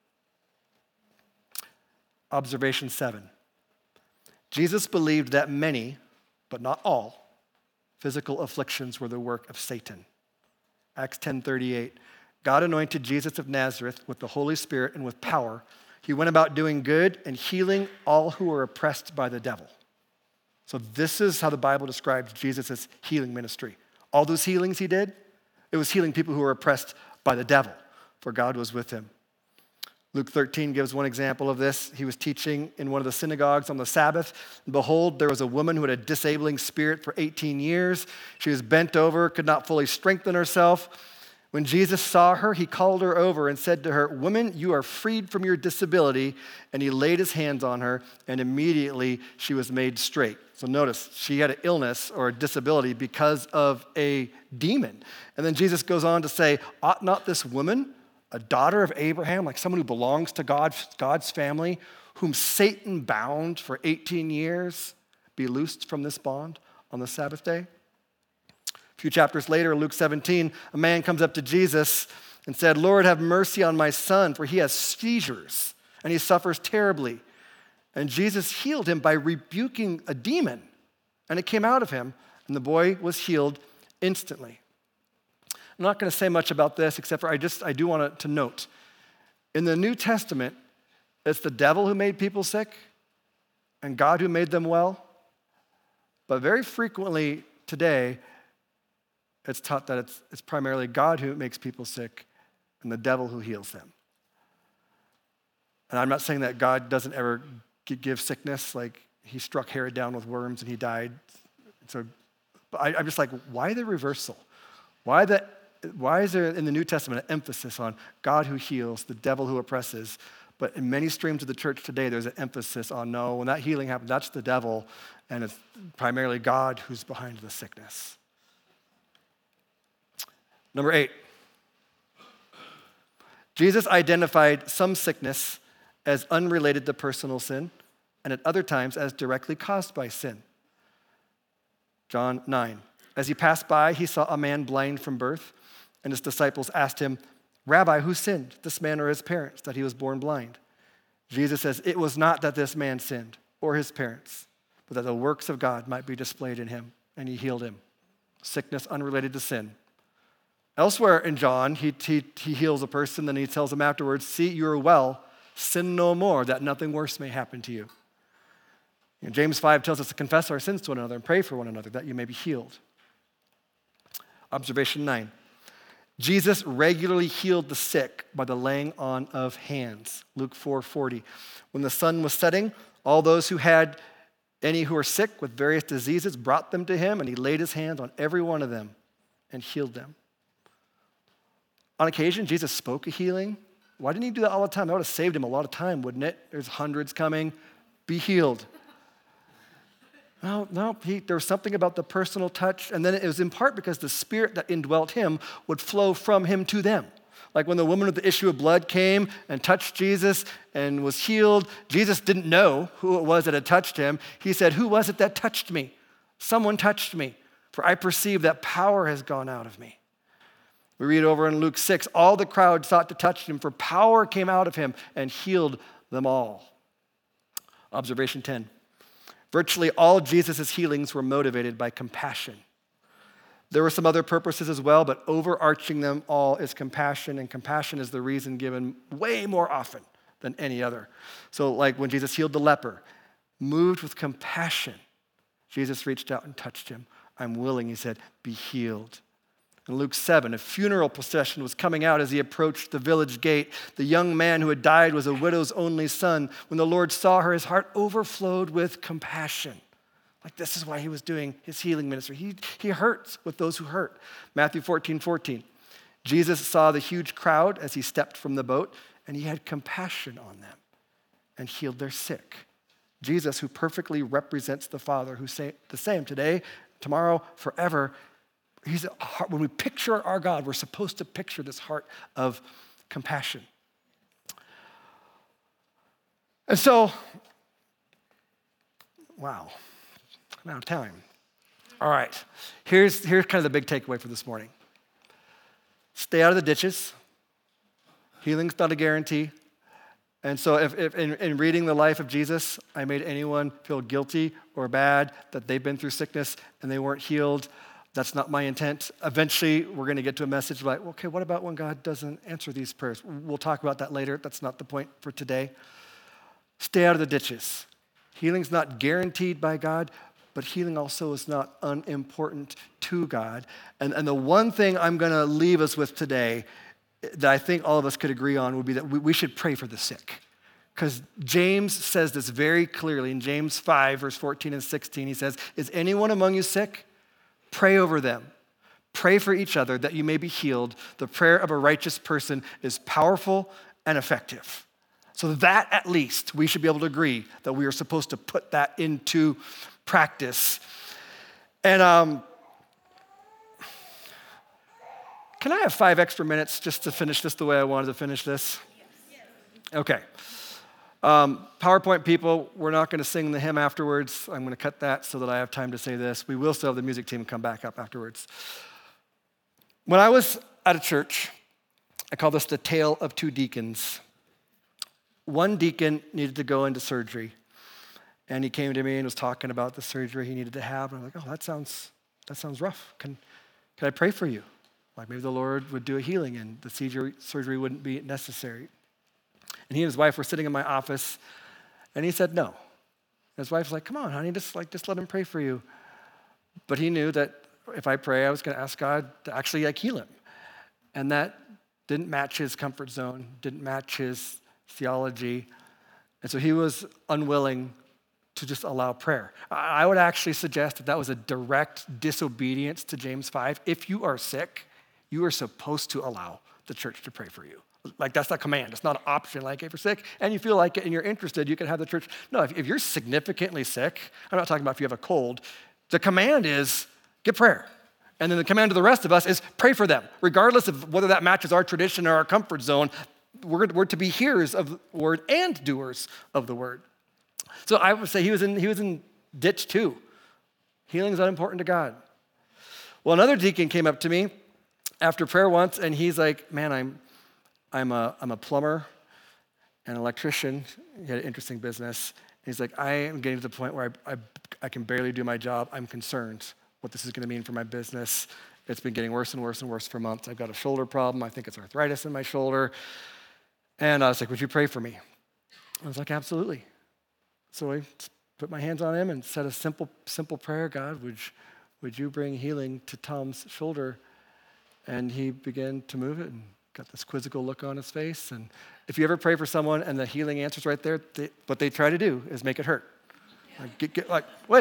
Observation 7. Jesus believed that many, but not all, physical afflictions were the work of Satan. Acts 10:38, God anointed Jesus of Nazareth with the Holy Spirit and with power. He went about doing good and healing all who were oppressed by the devil. So this is how the Bible describes Jesus' healing ministry. All those healings he did, it was healing people who were oppressed by the devil, for God was with him. Luke 13 gives one example of this. He was teaching in one of the synagogues on the Sabbath. And behold, there was a woman who had a disabling spirit for 18 years. She was bent over, could not fully strengthen herself. When Jesus saw her, he called her over and said to her, woman, you are freed from your disability. And he laid his hands on her, and immediately she was made straight. So notice, she had an illness or a disability because of a demon. And then Jesus goes on to say, ought not this woman, a daughter of Abraham, like someone who belongs to God's family, whom Satan bound for 18 years, be loosed from this bond on the Sabbath day? A few chapters later, Luke 17, a man comes up to Jesus and said, Lord, have mercy on my son, for he has seizures, and he suffers terribly. And Jesus healed him by rebuking a demon, and it came out of him, and the boy was healed instantly. I'm not going to say much about this, except for I do want to note, in the New Testament, it's the devil who made people sick and God who made them well. But very frequently today, it's taught that it's primarily God who makes people sick and the devil who heals them. And I'm not saying that God doesn't ever give sickness, like he struck Herod down with worms and he died. So I'm just like, why the reversal? Why is there in the New Testament an emphasis on God who heals, the devil who oppresses? But in many streams of the church today, there's an emphasis on no, when that healing happens, that's the devil, and it's primarily God who's behind the sickness. Number 8, Jesus identified some sickness as unrelated to personal sin, and at other times as directly caused by sin. John 9, as he passed by, he saw a man blind from birth, and his disciples asked him, Rabbi, who sinned, this man or his parents, that he was born blind? Jesus says, it was not that this man sinned or his parents, but that the works of God might be displayed in him, and he healed him. Sickness unrelated to sin. Elsewhere in John, he heals a person, then he tells them afterwards, see, you are well, sin no more, that nothing worse may happen to you. James 5 tells us to confess our sins to one another and pray for one another that you may be healed. Observation 9. Jesus regularly healed the sick by the laying on of hands. Luke 4:40. When the sun was setting, all those who had any who were sick with various diseases brought them to him, and he laid his hands on every one of them and healed them. On occasion, Jesus spoke a healing. Why didn't he do that all the time? That would have saved him a lot of time, wouldn't it? There's hundreds coming. Be healed. No, there was something about the personal touch, and then it was in part because the Spirit that indwelt him would flow from him to them. Like when the woman with the issue of blood came and touched Jesus and was healed, Jesus didn't know who it was that had touched him. He said, "Who was it that touched me? Someone touched me, for I perceive that power has gone out of me." We read over in Luke 6, all the crowd sought to touch him, for power came out of him and healed them all. Observation 10. Virtually all Jesus' healings were motivated by compassion. There were some other purposes as well, but overarching them all is compassion, and compassion is the reason given way more often than any other. So like when Jesus healed the leper, moved with compassion, Jesus reached out and touched him. "I'm willing," he said, "be healed." In Luke 7, a funeral procession was coming out as he approached the village gate. The young man who had died was a widow's only son. When the Lord saw her, his heart overflowed with compassion. Like this is why he was doing his healing ministry. He hurts with those who hurt. Matthew 14:14. Jesus saw the huge crowd as he stepped from the boat, and he had compassion on them and healed their sick. Jesus, who perfectly represents the Father, who say the same today, tomorrow, forever. When we picture our God, we're supposed to picture this heart of compassion. And so, wow, I'm out of time. All right, here's kind of the big takeaway for this morning. Stay out of the ditches. Healing's not a guarantee. And so if in reading the life of Jesus, I made anyone feel guilty or bad that they've been through sickness and they weren't healed, that's not my intent. Eventually, we're going to get to a message like, okay, what about when God doesn't answer these prayers? We'll talk about that later. That's not the point for today. Stay out of the ditches. Healing's not guaranteed by God, but healing also is not unimportant to God. And the one thing I'm going to leave us with today that I think all of us could agree on would be that we should pray for the sick. Because James says this very clearly. In James 5, verse 14 and 16, he says, "Is anyone among you sick? Pray over them. Pray for each other that you may be healed. The prayer of a righteous person is powerful and effective." So that at least we should be able to agree that we are supposed to put that into practice. And can I have 5 extra minutes just to finish this the way I wanted to finish this? Okay. PowerPoint people, we're not going to sing the hymn afterwards. I'm going to cut that so that I have time to say this. We will still have the music team come back up afterwards. When I was at a church, I call this the tale of 2 deacons. One deacon needed to go into surgery, and he came to me and was talking about the surgery he needed to have. And I'm like, "Oh, that sounds rough. Can I pray for you? Like maybe the Lord would do a healing and the surgery wouldn't be necessary." And he and his wife were sitting in my office, and he said no. And his wife's like, "Come on, honey, just let him pray for you." But he knew that if I pray, I was going to ask God to actually heal him. And that didn't match his comfort zone, didn't match his theology. And so he was unwilling to just allow prayer. I would actually suggest that was a direct disobedience to James 5. If you are sick, you are supposed to allow the church to pray for you. Like that's not a command. It's not an option. Like if you're sick and you feel like it and you're interested, you can have the church. No, if you're significantly sick, I'm not talking about if you have a cold. The command is get prayer. And then the command to the rest of us is pray for them. Regardless of whether that matches our tradition or our comfort zone, we're to be hearers of the word and doers of the word. So I would say he was in ditch 2. Healing is unimportant to God. Well, another deacon came up to me after prayer once, and he's like, "Man, I'm a plumber and an electrician." He had an interesting business. And he's like, "I am getting to the point where I can barely do my job. I'm concerned what this is going to mean for my business. It's been getting worse and worse and worse for months. I've got a shoulder problem. I think it's arthritis in my shoulder." And I was like, "Would you pray for me?" I was like, "Absolutely." So I put my hands on him and said a simple prayer. "God, would you bring healing to Tom's shoulder?" And he began to move it and got this quizzical look on his face. And if you ever pray for someone and the healing answer's right there, what they try to do is make it hurt. Like, wait,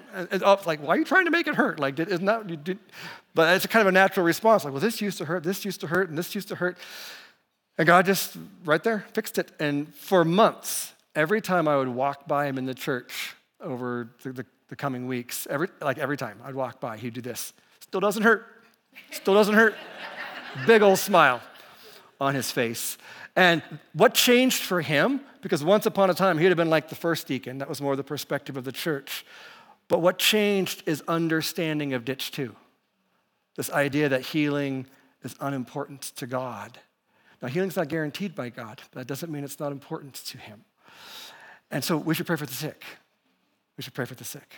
And it's like, why are you trying to make it hurt? Like, isn't that, you did? But it's a kind of a natural response. Like, well, this used to hurt, and this used to hurt. And God just, right there, fixed it. And for months, every time I would walk by him in the church over the coming weeks, every time I'd walk by, he'd do this. Still doesn't hurt. Still doesn't hurt. Big old smile on his face. And what changed for him, because once upon a time, he'd have been like the first deacon. That was more the perspective of the church. But what changed is understanding of ditch 2. This idea that healing is unimportant to God. Now, healing's not guaranteed by God, but that doesn't mean it's not important to him. And so we should pray for the sick. We should pray for the sick.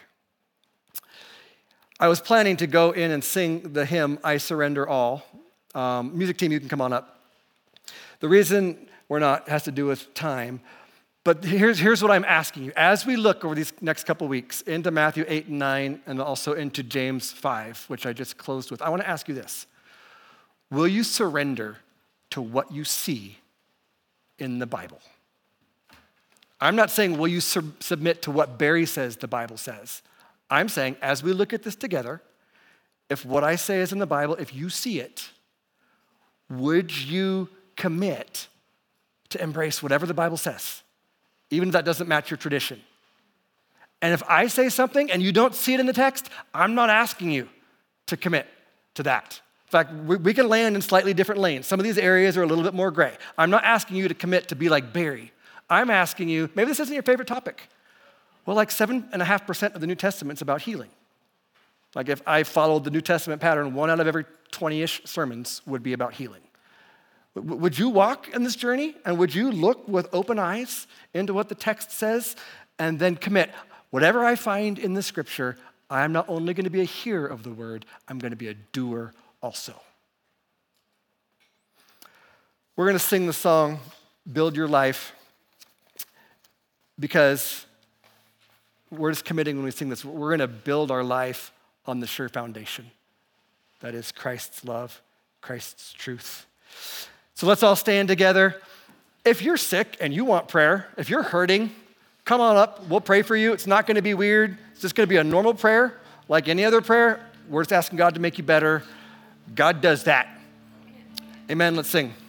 I was planning to go in and sing the hymn, I Surrender All. Music team, you can come on up. The reason we're not has to do with time, but here's what I'm asking you. As we look over these next couple weeks into Matthew 8 and 9 and also into James 5, which I just closed with, I want to ask you this. Will you surrender to what you see in the Bible? I'm not saying will you submit to what Barry says the Bible says. I'm saying as we look at this together, if what I say is in the Bible, if you see it, would you commit to embrace whatever the Bible says, even if that doesn't match your tradition? And if I say something and you don't see it in the text, I'm not asking you to commit to that. In fact, we can land in slightly different lanes. Some of these areas are a little bit more gray. I'm not asking you to commit to be like Barry. I'm asking you, maybe this isn't your favorite topic. Well, like 7.5% of the New Testament's about healing. Like if I followed the New Testament pattern, 1 out of every 20-ish sermons would be about healing. Would you walk in this journey and would you look with open eyes into what the text says and then commit? Whatever I find in the scripture, I'm not only going to be a hearer of the word, I'm going to be a doer also. We're going to sing the song, Build Your Life, because we're just committing when we sing this. We're going to build our life on the sure foundation. That is Christ's love, Christ's truth. So let's all stand together. If you're sick and you want prayer, if you're hurting, come on up. We'll pray for you. It's not going to be weird. It's just going to be a normal prayer, like any other prayer. We're just asking God to make you better. God does that. Amen. Let's sing.